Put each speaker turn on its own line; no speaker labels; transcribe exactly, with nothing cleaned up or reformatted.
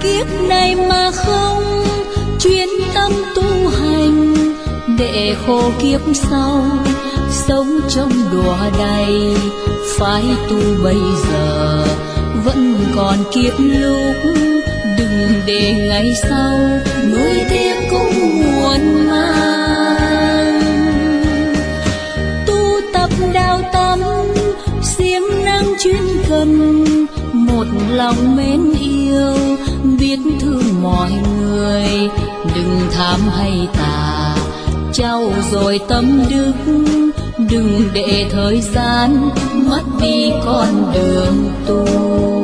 kiếp này mà không chuyên tâm tu hành, để khổ kiếp sau sống trong đọa đầy. Phải tu bây giờ vẫn còn kịp lúc, đừng để ngày sau nuối tiếc cũng muộn màng. Tu tập đạo tâm siêng năng chuyên cần, một lòng mến yêu biết thương mọi người. Đừng tham hay tà trau dồi tâm đức, đừng để thời gian mất đi con đường tu.